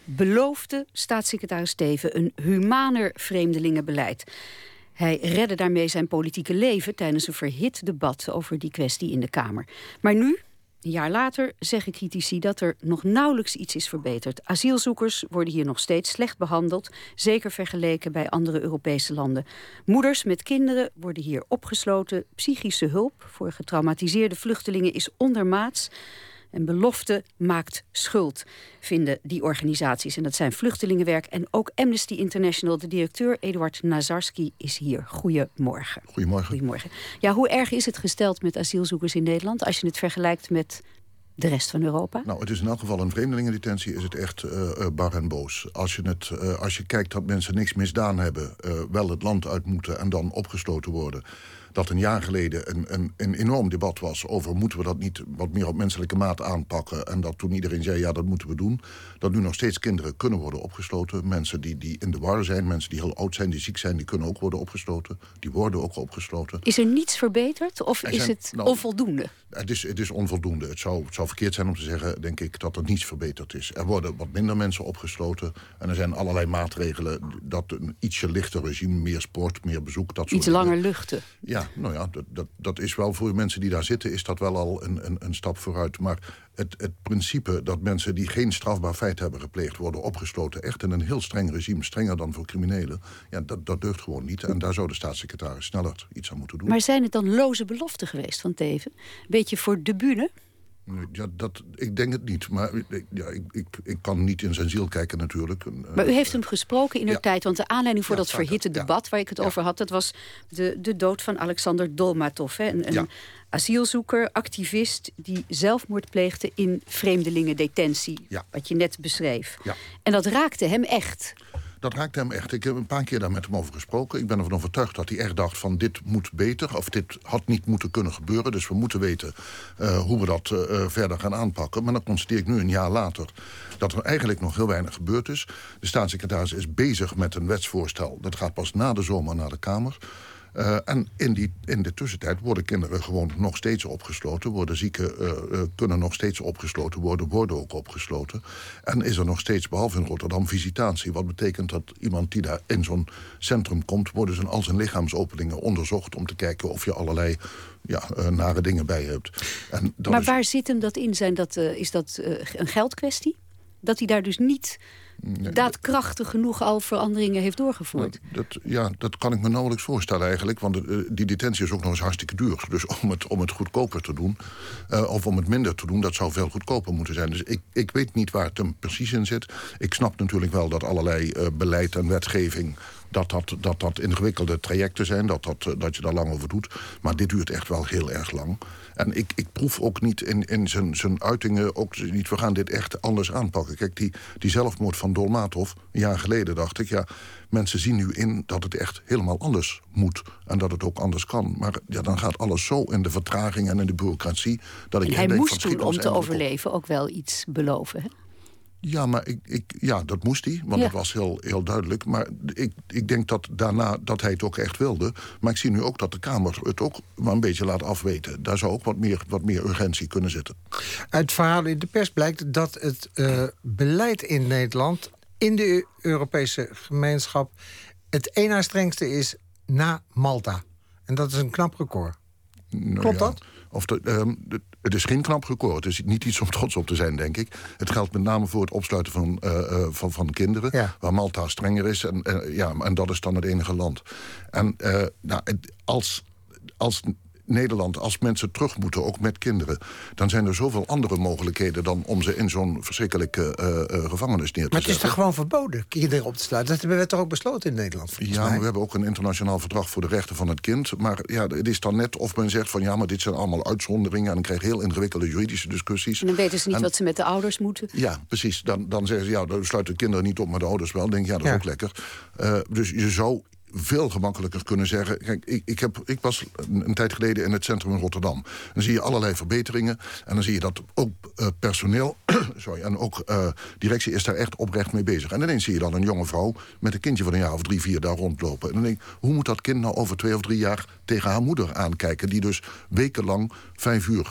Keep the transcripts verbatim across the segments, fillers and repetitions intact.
beloofde staatssecretaris Teeven een humaner vreemdelingenbeleid. Hij redde daarmee zijn politieke leven tijdens een verhit debat over die kwestie in de Kamer. Maar nu, een jaar later, zeggen critici dat er nog nauwelijks iets is verbeterd. Asielzoekers worden hier nog steeds slecht behandeld, zeker vergeleken bij andere Europese landen. Moeders met kinderen worden hier opgesloten. Psychische hulp voor getraumatiseerde vluchtelingen is ondermaats. En belofte maakt schuld, vinden die organisaties. En dat zijn Vluchtelingenwerk en ook Amnesty International. De directeur Eduard Nazarski is hier. Goedemorgen. Goedemorgen. Goedemorgen. Ja, hoe erg is het gesteld met asielzoekers in Nederland, als je het vergelijkt met de rest van Europa? Nou, het is in elk geval een vreemdelingendetentie, is het echt uh, uh, bar en boos. Als je, het, uh, als je kijkt dat mensen niks misdaan hebben, uh, wel het land uit moeten en dan opgesloten worden. Dat een jaar geleden een, een, een enorm debat was over moeten we dat niet wat meer op menselijke maat aanpakken. En dat toen iedereen zei ja, dat moeten we doen. Dat nu nog steeds kinderen kunnen worden opgesloten. Mensen die, die in de war zijn, mensen die heel oud zijn, die ziek zijn, die kunnen ook worden opgesloten. Die worden ook opgesloten. Is er niets verbeterd of Er is zijn, het nou, onvoldoende? Het is, het is onvoldoende. Het zou, het zou verkeerd zijn om te zeggen, denk ik, dat er niets verbeterd is. Er worden wat minder mensen opgesloten. En er zijn allerlei maatregelen. Dat een ietsje lichter regime, meer sport, meer bezoek. Dat soort Iets langer dingen. Luchten. Ja, nou ja, dat, dat, dat is wel voor mensen die daar zitten, is dat wel al een, een, een stap vooruit. Maar het, het principe dat mensen die geen strafbaar feit hebben gepleegd worden opgesloten, echt in een heel streng regime, strenger dan voor criminelen, ja, dat, dat deugt gewoon niet. En daar zou de staatssecretaris sneller iets aan moeten doen. Maar zijn het dan loze beloften geweest van Teeven? Beetje voor de bühne? Ja, dat, ik denk het niet. Maar ja, ik, ik, ik kan niet in zijn ziel kijken natuurlijk. Maar u heeft hem gesproken in uw ja. tijd. Want de aanleiding voor Ja, dat verhitte ja. debat waar ik het ja. over had, dat was de, de dood van Alexander Dolmatov. Hè? Een, een ja. asielzoeker, activist die zelfmoord pleegde in vreemdelingendetentie. Ja. Wat je net beschreef. Ja. En dat raakte hem echt. Dat raakte hem echt. Ik heb een paar keer daar met hem over gesproken. Ik ben ervan overtuigd dat hij echt dacht van dit moet beter. Of dit had niet moeten kunnen gebeuren. Dus we moeten weten uh, hoe we dat uh, verder gaan aanpakken. Maar dan constateer ik nu een jaar later dat er eigenlijk nog heel weinig gebeurd is. De staatssecretaris is bezig met een wetsvoorstel. Dat gaat pas na de zomer naar de Kamer. Uh, en in, die, in de tussentijd worden kinderen gewoon nog steeds opgesloten. Worden zieken uh, uh, kunnen nog steeds opgesloten worden. Worden ook opgesloten. En is er nog steeds, behalve in Rotterdam, visitatie. Wat betekent dat iemand die daar in zo'n centrum komt, worden zijn, al zijn lichaamsopeningen onderzocht om te kijken of je allerlei ja, uh, nare dingen bij je hebt. En dat maar is... waar zit hem dat in? Zijn dat, uh, is dat uh, een geldkwestie? Dat hij daar dus niet Nee, daadkrachtig genoeg al veranderingen heeft doorgevoerd? Dat, ja, dat kan ik me nauwelijks voorstellen eigenlijk. Want uh, die detentie is ook nog eens hartstikke duur. Dus om het, om het goedkoper te doen, uh, of om het minder te doen, dat zou veel goedkoper moeten zijn. Dus ik, ik weet niet waar het hem precies in zit. Ik snap natuurlijk wel dat allerlei uh, beleid en wetgeving, dat dat, dat dat ingewikkelde trajecten zijn, dat, dat, dat je daar lang over doet. Maar dit duurt echt wel heel erg lang. En ik, ik proef ook niet in, in zijn, zijn uitingen, ook niet, we gaan dit echt anders aanpakken. Kijk, die, die zelfmoord van Dolmatov, een jaar geleden dacht ik, ja, mensen zien nu in dat het echt helemaal anders moet. En dat het ook anders kan. Maar ja, dan gaat alles zo in de vertraging en in de bureaucratie, dat ik en hij denk, moest van, toen, om te overleven, op. ook wel iets beloven, hè? Ja, maar ik, ik, ja, dat moest hij, want ja. dat was heel, heel duidelijk. Maar ik, ik denk dat daarna dat hij het ook echt wilde. Maar ik zie nu ook dat de Kamer het ook maar een beetje laat afweten. Daar zou ook wat meer, wat meer urgentie kunnen zitten. Uit verhalen in de pers blijkt dat het uh, beleid in Nederland, in de Europese gemeenschap, het één na strengste is na Malta. En dat is een knap record. Nou, Klopt ja. dat? Of de, um, de, het is geen knap record. Het is niet iets om trots op te zijn, denk ik. Het geldt met name voor het opsluiten van, uh, uh, van, van kinderen. Ja. Waar Malta strenger is. En, uh, ja, en dat is dan het enige land. En uh, nou, als, als Nederland, als mensen terug moeten, ook met kinderen, dan zijn er zoveel andere mogelijkheden dan om ze in zo'n verschrikkelijke uh, uh, gevangenis neer te zetten. Maar het is toch gewoon verboden kinderen op te sluiten? Dat hebben we toch ook besloten in Nederland? Ja, mij. maar we hebben ook een internationaal verdrag voor de rechten van het kind. Maar ja, het is dan net of men zegt van ja, maar dit zijn allemaal uitzonderingen en dan krijg je heel ingewikkelde juridische discussies. En dan weten ze niet en, wat ze met de ouders moeten. Ja, precies. Dan, dan zeggen ze ja, dan sluiten de kinderen niet op, maar de ouders wel. Dan denk je, ja, dat is ja. ook lekker. Uh, dus je zou veel gemakkelijker kunnen zeggen. Kijk, ik, ik, heb, ik was een, een tijd geleden in het centrum in Rotterdam. Dan zie je allerlei verbeteringen. En dan zie je dat ook uh, personeel sorry, en ook uh, directie is daar echt oprecht mee bezig. En ineens zie je dan een jonge vrouw met een kindje van een jaar of drie, vier daar rondlopen. En dan denk ik, hoe moet dat kind nou over twee of drie jaar tegen haar moeder aankijken, die dus wekenlang vijf uur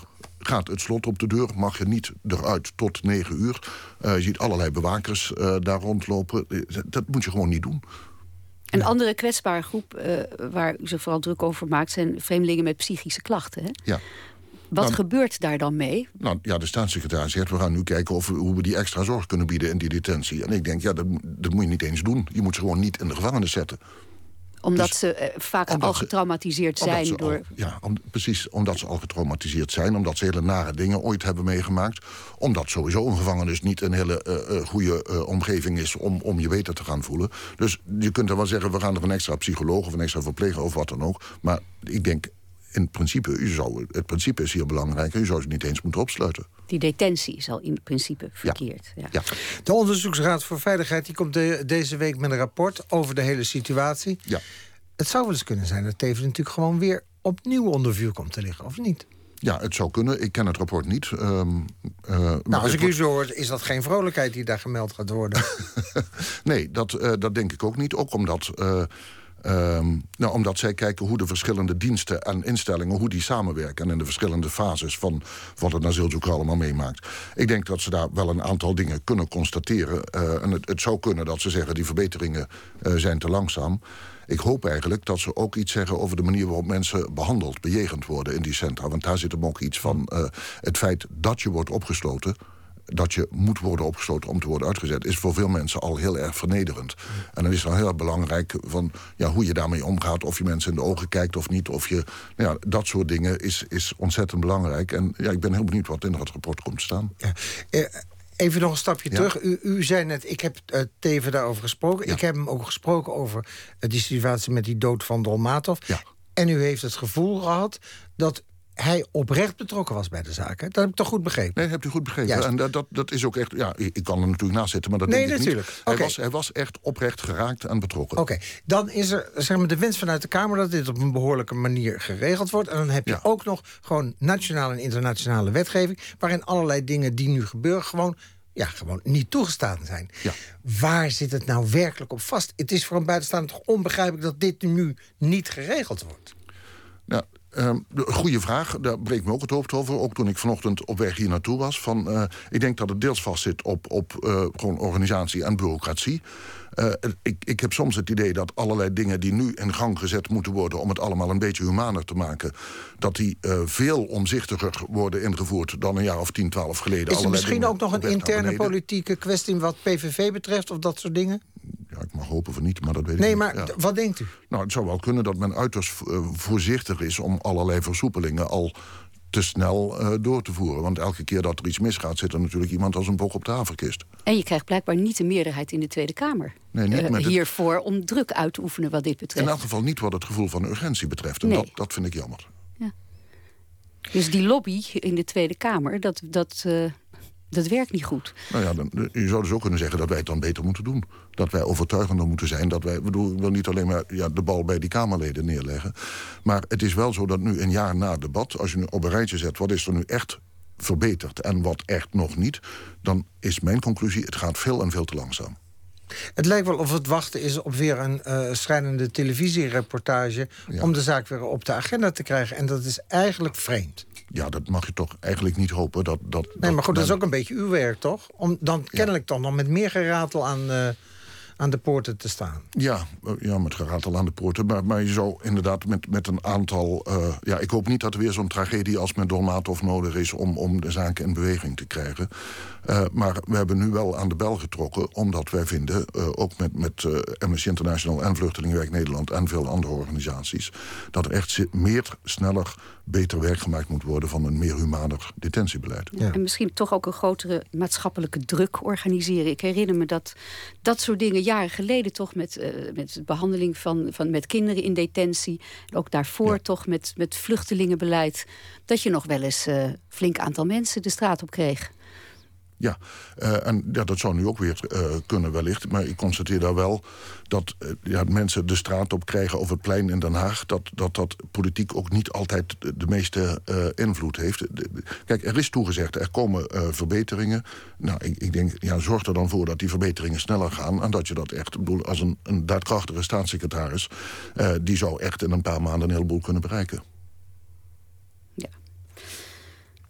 gaat het slot op de deur, mag je niet eruit tot negen uur. Uh, je ziet allerlei bewakers uh, daar rondlopen. Dat moet je gewoon niet doen. Een andere kwetsbare groep uh, waar u zich vooral druk over maakt... zijn vreemdelingen met psychische klachten, hè? Ja. Wat nou, gebeurt daar dan mee? Nou ja, de staatssecretaris zegt, we gaan nu kijken of we, hoe we die extra zorg kunnen bieden in die detentie. En ik denk, ja, dat, dat moet je niet eens doen. Je moet ze gewoon niet in de gevangenis zetten. Omdat dus, ze uh, vaak al getraumatiseerd zijn door... Al, ja, om, precies, omdat ze al getraumatiseerd zijn. Omdat ze hele nare dingen ooit hebben meegemaakt. Omdat sowieso een gevangenis niet een hele uh, uh, goede uh, omgeving is... Om, om je beter te gaan voelen. Dus je kunt er wel zeggen, we gaan er een extra psycholoog... of een extra verpleger of wat dan ook. Maar ik denk, in principe, u zou, het principe is hier belangrijk... en u zou ze niet eens moeten opsluiten. Die detentie is al in principe verkeerd. Ja. Ja. Ja. De Onderzoeksraad voor Veiligheid die komt de, deze week met een rapport over de hele situatie. Ja. Het zou wel eens kunnen zijn dat Teven natuurlijk gewoon weer opnieuw onder vuur komt te liggen, of niet? Ja, het zou kunnen. Ik ken het rapport niet. Um, uh, nou, als ik u zo hoor, is dat geen vrolijkheid die daar gemeld gaat worden? Nee, dat, uh, dat denk ik ook niet. Ook omdat... Uh, Um, nou, omdat zij kijken hoe de verschillende diensten en instellingen... hoe die samenwerken en in de verschillende fases... van wat het asielzoeker allemaal meemaakt. Ik denk dat ze daar wel een aantal dingen kunnen constateren. Uh, en het, het zou kunnen dat ze zeggen... die verbeteringen uh, zijn te langzaam. Ik hoop eigenlijk dat ze ook iets zeggen over de manier... waarop mensen behandeld, bejegend worden in die centra. Want daar zit hem ook iets van uh, het feit dat je wordt opgesloten... dat je moet worden opgesloten om te worden uitgezet... is voor veel mensen al heel erg vernederend. En dan is het dan heel erg belangrijk van, ja, hoe je daarmee omgaat... of je mensen in de ogen kijkt of niet. Of je, nou ja, dat soort dingen is, is ontzettend belangrijk. En ja, ik ben heel benieuwd wat in dat rapport komt te staan. Ja. Uh, even nog een stapje ja? terug. U, u zei net, ik heb uh, Teven daarover gesproken. Ja. Ik heb hem ook gesproken over uh, die situatie met die dood van Dolmatov. Ja. En u heeft het gevoel gehad dat... hij oprecht betrokken was bij de zaak. Hè? Dat heb ik toch goed begrepen? Nee, dat hebt u goed begrepen. Juist. En dat, dat, dat is ook echt... Ja, ik kan er natuurlijk naast zitten, maar dat nee, denk ik natuurlijk. niet. Hij, Okay. was, hij was echt oprecht geraakt en betrokken. Oké, okay. Dan is er zeg maar, de wens vanuit de Kamer... dat dit op een behoorlijke manier geregeld wordt. En dan heb je ja. ook nog gewoon nationale en internationale wetgeving... waarin allerlei dingen die nu gebeuren... gewoon, ja, gewoon niet toegestaan zijn. Ja. Waar zit het nou werkelijk op vast? Het is voor een buitenstaander toch onbegrijpelijk... dat dit nu niet geregeld wordt? Ja. Um, goeie vraag, daar breekt me ook het hoofd over. Ook toen ik vanochtend op weg hier naartoe was. Van, uh, ik denk dat het deels vastzit op, op uh, gewoon organisatie en bureaucratie. Uh, ik, ik heb soms het idee dat allerlei dingen die nu in gang gezet moeten worden... om het allemaal een beetje humaner te maken... dat die uh, veel omzichtiger worden ingevoerd dan een jaar of tien, twaalf geleden. Is er misschien ook nog een interne politieke kwestie... wat P V V betreft of dat soort dingen? Ja, ik mag hopen van niet, maar dat weet nee, ik niet. Nee, maar ja. wat denkt u? Nou, het zou wel kunnen dat men uiterst uh, voorzichtig is... om allerlei versoepelingen al te snel uh, door te voeren. Want elke keer dat er iets misgaat... zit er natuurlijk iemand als een bok op de haverkist. En je krijgt blijkbaar niet de meerderheid in de Tweede Kamer... Nee, niet uh, met hiervoor het... om druk uit te oefenen wat dit betreft. In elk geval niet wat het gevoel van urgentie betreft. En nee. dat, dat vind ik jammer. Ja. Dus die lobby in de Tweede Kamer... dat... dat uh... Dat werkt niet goed. Nou ja, dan, je zou dus ook kunnen zeggen dat wij het dan beter moeten doen. Dat wij overtuigender moeten zijn. Dat wij, bedoel, ik wil niet alleen maar ja, de bal bij die Kamerleden neerleggen. Maar het is wel zo dat nu een jaar na het debat... als je nu op een rijtje zet wat is er nu echt verbeterd... en wat echt nog niet... dan is mijn conclusie, het gaat veel en veel te langzaam. Het lijkt wel of het wachten is op weer een uh, schrijnende televisiereportage... Ja. om de zaak weer op de agenda te krijgen. En dat is eigenlijk vreemd. Ja, dat mag je toch eigenlijk niet hopen. Dat, dat, nee, dat maar goed, men... dat is ook een beetje uw werk, toch? Om dan kennelijk ja. toch nog met meer geratel aan, uh, aan de poorten te staan. Ja, ja, met geratel aan de poorten. Maar, maar je zou inderdaad met, met een aantal... Uh, ja, ik hoop niet dat er weer zo'n tragedie als met Dolmatov nodig is... om, om de zaken in beweging te krijgen. Uh, maar we hebben nu wel aan de bel getrokken... omdat wij vinden, uh, ook met, met uh, Amnesty International... en Vluchtelingenwerk Nederland en veel andere organisaties... dat er echt meer, sneller, beter werk gemaakt moet worden... van een meer humaner detentiebeleid. Ja. En misschien toch ook een grotere maatschappelijke druk organiseren. Ik herinner me dat dat soort dingen jaren geleden... toch met, uh, met behandeling van, van met kinderen in detentie... en ook daarvoor ja. toch met, met vluchtelingenbeleid... dat je nog wel eens een uh, flink aantal mensen de straat op kreeg. Ja, uh, en ja, dat zou nu ook weer uh, kunnen wellicht. Maar ik constateer daar wel dat uh, ja, mensen de straat op krijgen... over het plein in Den Haag... dat dat, dat politiek ook niet altijd de meeste uh, invloed heeft. De, de, kijk, er is toegezegd, er komen uh, verbeteringen. Nou, ik, ik denk, ja, zorg er dan voor dat die verbeteringen sneller gaan... en dat je dat echt, ik bedoel, als een, een daadkrachtige staatssecretaris... Uh, die zou echt in een paar maanden een heleboel kunnen bereiken.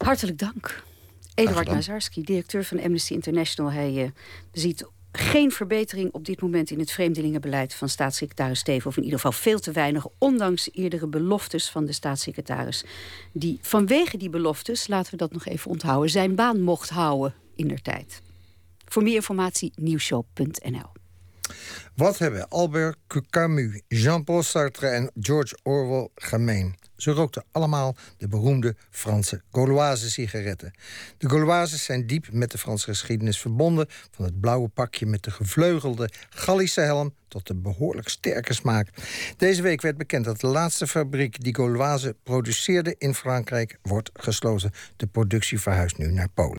Hartelijk dank. Eduard Nazarski, directeur van Amnesty International. Hij uh, ziet geen verbetering op dit moment in het vreemdelingenbeleid van staatssecretaris Steven, of in ieder geval veel te weinig, ondanks eerdere beloftes van de staatssecretaris, die vanwege die beloftes, laten we dat nog even onthouden, zijn baan mocht houden indertijd. Voor meer informatie nieuwsshow punt n l. Wat hebben Albert Camus, Jean-Paul Sartre en George Orwell gemeen? Ze rookten allemaal de beroemde Franse Gauloise sigaretten. De Gauloises zijn diep met de Franse geschiedenis verbonden, van het blauwe pakje met de gevleugelde Gallische helm tot de behoorlijk sterke smaak. Deze week werd bekend dat de laatste fabriek die Gauloise produceerde in Frankrijk wordt gesloten. De productie verhuist nu naar Polen.